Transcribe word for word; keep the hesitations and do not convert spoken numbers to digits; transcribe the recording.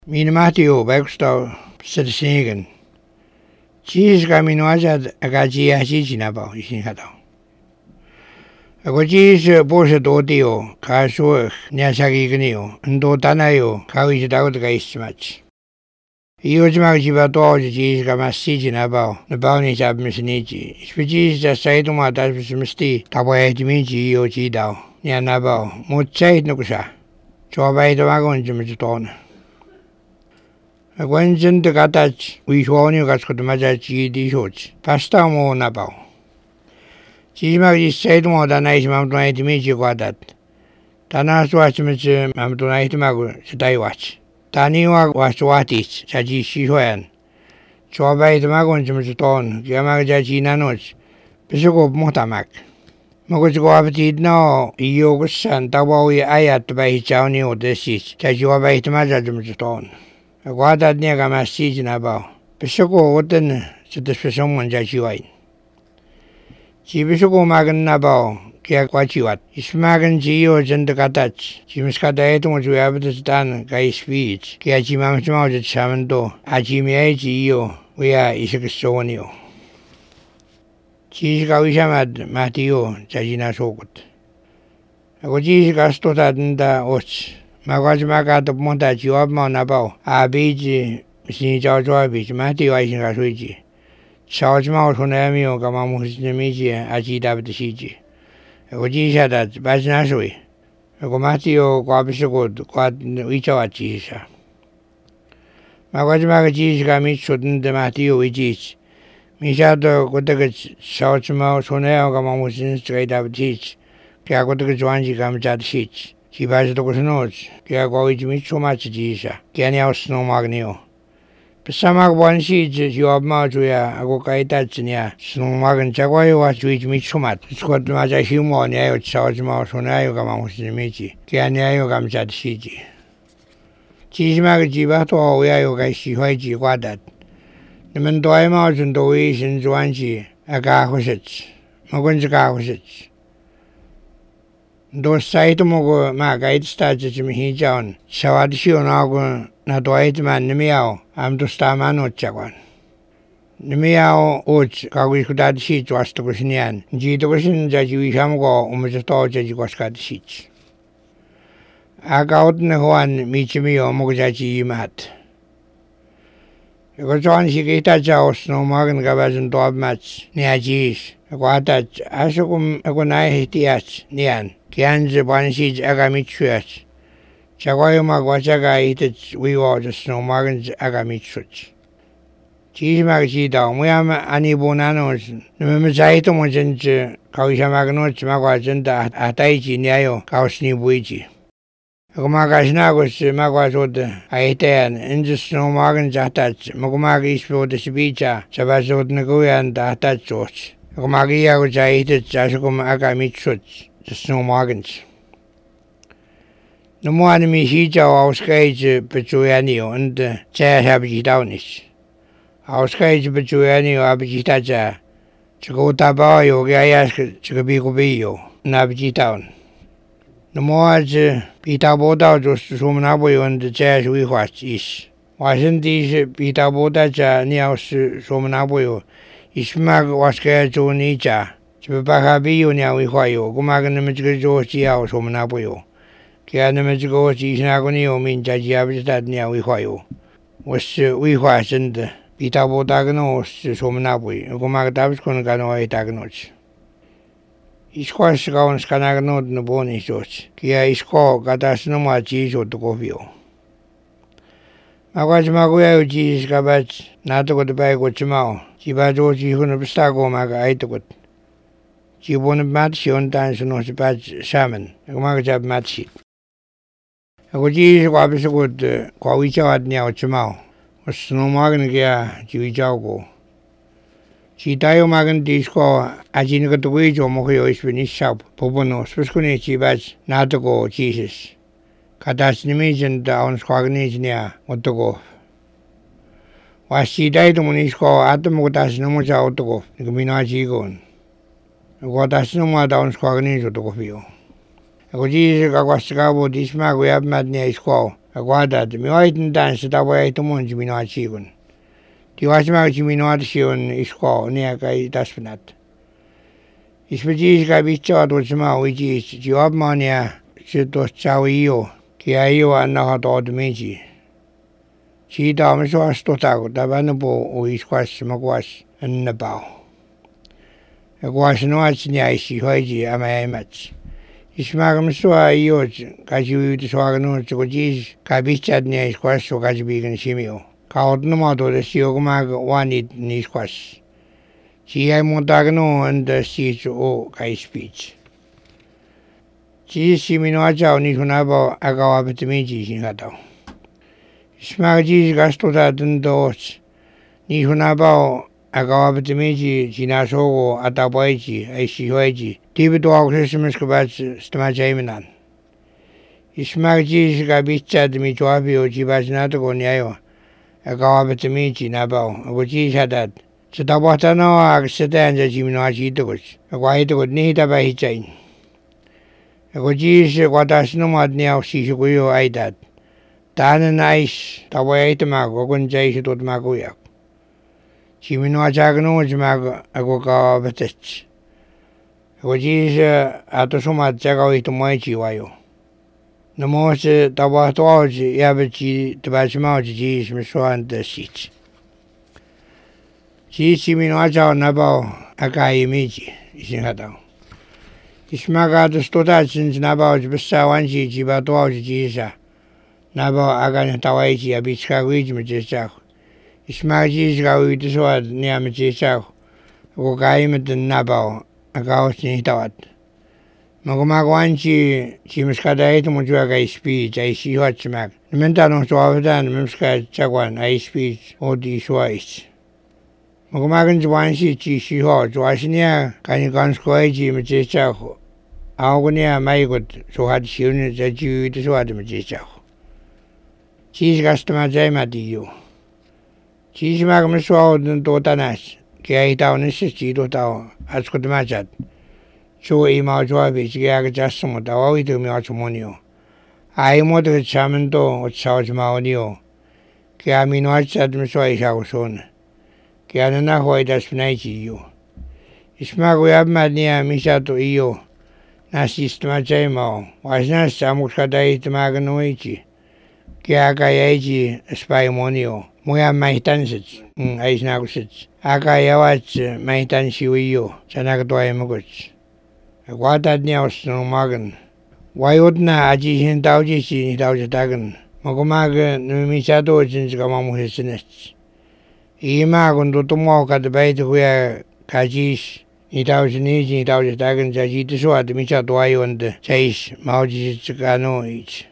Min Matthew Baxter Sitting. Jesus Caminoazad Agaji Hajinabo, Ishinado. Agojis Bosha Dodio, Kasur, Niasagi Gnio, and Dotanayo, Kawish Dawd Gaist much. Yojmajiba Dodge, Jesus Gamasijin about the bounties of Missiniji. Spijis the Saituma Davis Misti, Taboy Dimiji, Yojidao, Nianabo, Mutsait Nukusha, Chobay the Wagon Jimiton. Gwenzen de Gatach, we warn you got the Majachi di Shorts, Pasta more Nabao. Chismag said more than I Mamtonite Miji got that. Tanas watch Mister Mamtonite Magu, should I watch. Taniwa was what is, Saji Shihuan. Chobay the Magon Jimiton, Yamagaji Nanos, Bishop of Motamak. Mogojo no, Yogus and Tabawi Ayat by his own new disease, Tajuabay the Majajimiton. Guarda nega masijin about. Bishoko wooden to the specimen jajuine. Jibishoko magan nabao, Kiaquachuat. Ismagan geo and the catach. Jimiscadatum which we have done, guy speech. Kiachimam chamando, Ajimia geo, we are Isakasonio. Chisgawishamad, Matio, Jajina Sokut. Agojis gastotad in the oats. Magajmaga the montage you have Monabo, a beach, Sin George Beach, Matthew Isingasuji. Charge Mount Honamio, Gamamus Nemiji, Ajida the Siji. Agojisha that Bajanasui. Agomatio, Guabisagod, Quad Wichawachisa. Magajmaga cheese gamit shouldn't the Matthew Wichis. Mishado Gotagach, Charge Mount Honeo, Gamamus straight up teach. Kiagotaganji Gamjad sheets. She buys the notes, Kiagoich meet so much Jisa, Kenya snow magnio. Pesamag one sheets, you have Majuya, Agokaitachnia, snow magan Chagoy was which meet so much. It's got much a humor near South Mouth on Ayogamos Michi, Kenya Yogamjad Siji. Chismag Jibato, we are Yogashi Hoiji Guadat. The Mendoy Mountain Dois in Juanji, Agahosets, Mogunjagahosets. Those Saitomogo Magait started to me down. Sawadisho Nago, not white man, Nimiao, I'm to Stamano Chawan. Nimiao, which Kawi could add sheet was to Kusinian, Jitosin that you Shamgo, Umajato Jajikoskat sheets. I got no one, Michimio, Mogaji mat. It was on Shigita Jaws, no Morgan Gabazan dog mats, near G's. I got that Ashokum Agonai Hitias, Nian. Kianze Banshij Agamichuach. Chagoyama Guachaga eated we were the snow margins Agamichuch. Cheese Magida, we am Annie Bonanos, the Memazaito Mojent, Kawishamaganoch Magwajenta, Ataiji Niayo, Kausni Buiji. Agomagasnagos, Magwazod, Aetan, in the snow margins attached, Mogomagis for the Sibicha, Sabazod Nagoya and Atachos. Agomagia which I eated Jasugum Agamichuch. The snow margins. No more than me, he jaw skage Petuanio and chair habitownish. Our skage Petuanio abititaja. Chagota Gaias Chagabicobio, Nabititown. No more as Peter Boda just to Somanabo and the chairs we watch is. Wasn't these Peter Bodaja near Somanabo? Ismag was scared to Nicha. Chipakabi now we hoyo, Gumagan the Michigo Chia Somanaboyo. Kian the Michigo Chisnagonio mean Jajiabistat near we hoyo. Was we wasn't Pitabo Daganos, Somanabui, Gumagabskon Gano Etaganoch. Isquash Gown Scanaganot no bony shots. Kia isco gatas no machis or to covio. Magaj Maguio cheese gabats, not to go to bag with Chimao. Chibajo Chihunabistago Maga Aitogot. She won a match on dance and was a bad salmon, a magajab match. A good cheese was a good Quawicha at Niao Chimao, was no Magan Chivijago. She tayo magan disco, as in got the wage or Mojo is finished shop, Popono, Spusconici bats, not to go, Jesus. Catas Nimijan down Squaganese near, what to go. Was she died when he scored at the Motas no much out to go, the Minachi gone. Guardas no more down Squaganese to go. Agojis Gawascabo, this mag we have mad near squaw, aguardad mi oitin dansa tavoy tumun jimino chigun diwasma jimino adsion isko ne kai tasnat ispeji ga bicho do jima wiji job mania chito chawio ki ayo anna hado dmeji chi da me so sto tago da van bo o iskwas magwas anna bao agwas no achnya isi hoji amay mach ismagam so ayo kaji de so agno choji ka bichad ne iskwas so kaji bigan simio ka odno modo de siogma wani ni iskwas ci ai montagno and si o kai speech ci si mino ajao ni hunabo agawa betmiji sin hado smagji gasto da dos ni hunabo agawa betmiji jina sogo ataboiji ai si hoiji tibeto agresmes kubats stma jaimenan smagji ga bichad mi joabi o jibajnato go nyayo agawa betmiji nabo goji hadat Setabatano ag setanja jimino achitogos. Aguaitogos ni tabai chain. Agojis guatasno madnia sisuguyo aidat. Tana nais tawaitama gogon jais tot maguyak. Jimino achagno jmag agoka betech. Agojis atosumat jagawito moichi wayo. Namos tabatoj yabechi tabachmao jis miswan the seats. Ci si mino ajao nabao akai miji isin hadao ismaga do stota chin nabao jbessa wanji jiba to auji jisa nabao agan tawaiji abichka wiji mjesa ismaji jga wiji so nia mjesa go kai mit nabao agao sin tawat magoma wanji chimska dai to mujwa ga speech ai si hotmak mentano so avan memska chagwan ai speech odi swais Magmagan Jwansi chi shi ho Jwasinia kan kan skoi ji mje cha ho Agonia mai gut so had shun za ju de so had mje cha ho Chi gastma jai ma di yo Chi magam so do tanas ke ai ta on si ji do ta askut ma chat so i ma jwa bi ji ga jas mo da wa wi do mi a chumonio ai mo de chamen do o chao ma onio ke ami no chat mi so ai ha son que anana hoy das pnaiji yo ismago yabmadnia misato iyo na sistema jaimo wasna samus kadai tmagnoichi que aga yaiji spaimonio moya maitansit aisna kusit aga yawat maitansi wiyo chanak doy mugoch agwadadnia osno magan wayodna aji hin dauji si dauji dagan magomag numisato jinska mamuhesinet Ima kundo tumo kad bait huya kajish itaus ni ji itaus dagan jaji tsuat micha toayo and chais mauji chikano ich